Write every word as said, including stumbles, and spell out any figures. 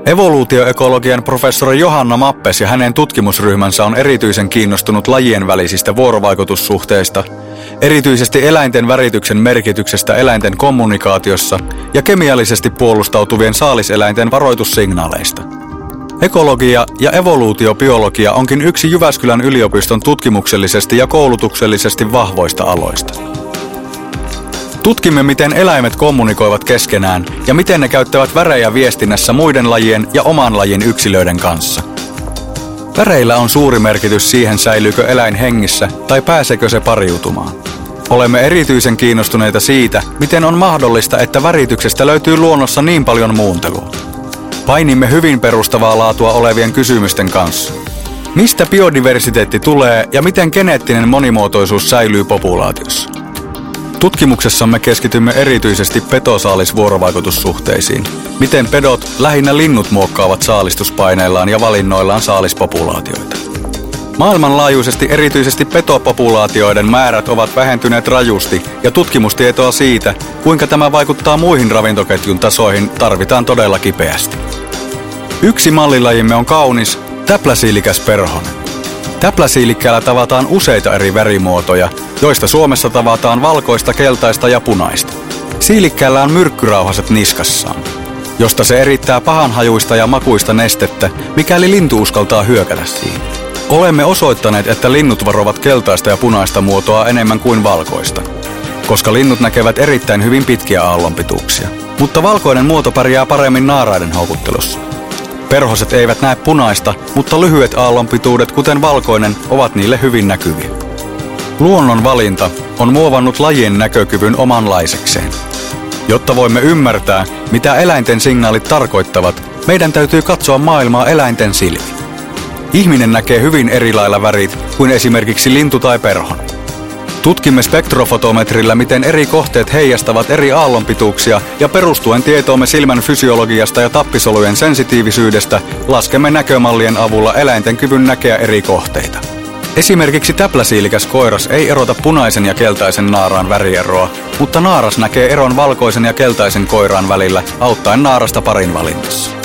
Evoluutioekologian professori Johanna Mappes ja hänen tutkimusryhmänsä on erityisen kiinnostunut lajien välisistä vuorovaikutussuhteista, erityisesti eläinten värityksen merkityksestä eläinten kommunikaatiossa ja kemiallisesti puolustautuvien saaliseläinten varoitussignaaleista. Ekologia ja evoluutiobiologia onkin yksi Jyväskylän yliopiston tutkimuksellisesti ja koulutuksellisesti vahvoista aloista. Tutkimme, miten eläimet kommunikoivat keskenään ja miten ne käyttävät värejä viestinnässä muiden lajien ja oman lajin yksilöiden kanssa. Väreillä on suuri merkitys siihen, säilyykö eläin hengissä tai pääseekö se pariutumaan. Olemme erityisen kiinnostuneita siitä, miten on mahdollista, että värityksestä löytyy luonnossa niin paljon muuntelua. Painimme hyvin perustavaa laatua olevien kysymysten kanssa. Mistä biodiversiteetti tulee ja miten geneettinen monimuotoisuus säilyy populaatiossa? Tutkimuksessamme keskitymme erityisesti petosaalisvuorovaikutussuhteisiin. Miten pedot, lähinnä linnut, muokkaavat saalistuspaineillaan ja valinnoillaan saalispopulaatioita. Maailmanlaajuisesti erityisesti petopopulaatioiden määrät ovat vähentyneet rajusti ja tutkimustietoa siitä, kuinka tämä vaikuttaa muihin ravintoketjun tasoihin, tarvitaan todella kipeästi. Yksi mallilajimme on kaunis, täpläsiilikäs perhonen. Täpläsiilikkäällä tavataan useita eri värimuotoja, joista Suomessa tavataan valkoista, keltaista ja punaista. Siilikkäällä on myrkkyrauhaset niskassaan, josta se erittää pahanhajuista ja makuista nestettä, mikäli lintu uskaltaa hyökätä siihen. Olemme osoittaneet, että linnut varovat keltaista ja punaista muotoa enemmän kuin valkoista, koska linnut näkevät erittäin hyvin pitkiä aallonpituuksia. Mutta valkoinen muoto pärjää paremmin naaraiden houkuttelussa. Perhoset eivät näe punaista, mutta lyhyet aallonpituudet, kuten valkoinen, ovat niille hyvin näkyviä. Luonnon valinta on muovannut lajien näkökyvyn omanlaisekseen. Jotta voimme ymmärtää, mitä eläinten signaalit tarkoittavat, meidän täytyy katsoa maailmaa eläinten silmin. Ihminen näkee hyvin eri lailla värit kuin esimerkiksi lintu tai perhonen. Tutkimme spektrofotometrillä, miten eri kohteet heijastavat eri aallonpituuksia ja perustuen tietoomme silmän fysiologiasta ja tappisolujen sensitiivisyydestä laskemme näkömallien avulla eläinten kyvyn näkeä eri kohteita. Esimerkiksi täpläsiilikäs koiras ei erota punaisen ja keltaisen naaraan värieroa, mutta naaras näkee eron valkoisen ja keltaisen koiraan välillä auttaen naarasta parin valinnassa.